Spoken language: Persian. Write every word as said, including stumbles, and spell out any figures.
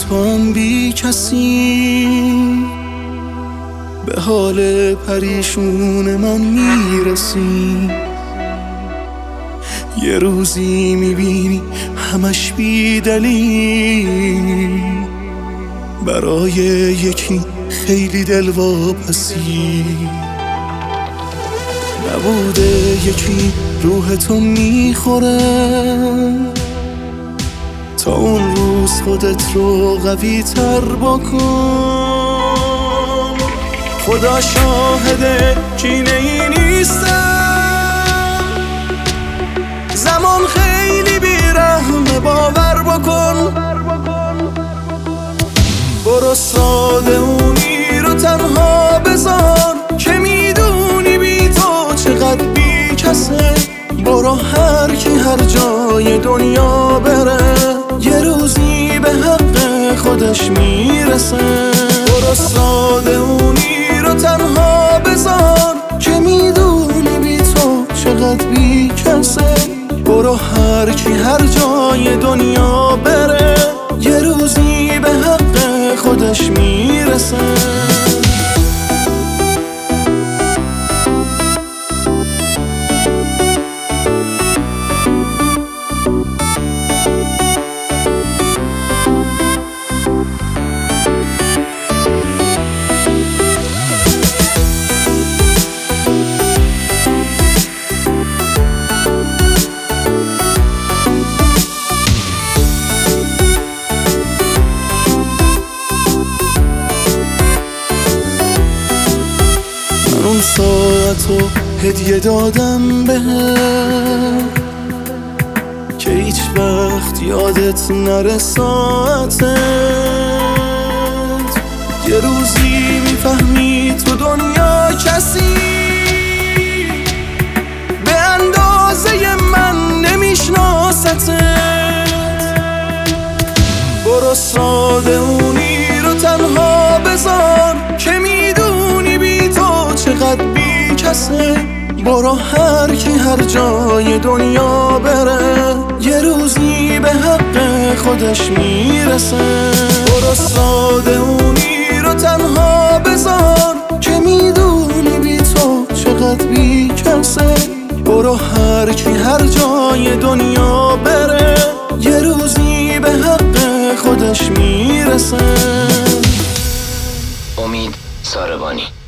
تو هم بی کسی به حال پریشون من میرسی. یه روزی میبینی همش بی دلیل، برای یکی خیلی دلواپسی. نبوده یکی روح تو میخوره، تا اون روز خودت رو قوی تر بکن. خدا شاهده کینه ای نیستم، زمان خیلی بیرحمه باور بکن. برو ساده اونی رو تنها بذار که میدونی بی تو چقدر بی کسه. برو هر کی هر جای دنیا بره، یه روزی به حق خودش میرسه. برو ساده اونی رو تنها بذار که میدونی بی تو چقدر بی کسه. برو هر کی هر جای دنیا بره، یه روزی به حق خودش میرسه. اون ساعتو هدیه دادم بهت که هیچ وقت یادت نره ساعتت. یه روزی میفهمی تو دنیا کسی به اندازه من نمیشناستت. برو ساده اونی رو تنها بذار که میدونی بی تو چقدر بی کسه. برو هر کی هر جای دنیا بره، یه روزی به حق خودش میرسه. برو ساده اونی رو تنها بذار که میدونی بی تو چقدر بی کسه. برو هر کی هر جای دنیا بره، یه روزی به حق خودش میرسه. امید ساربانی.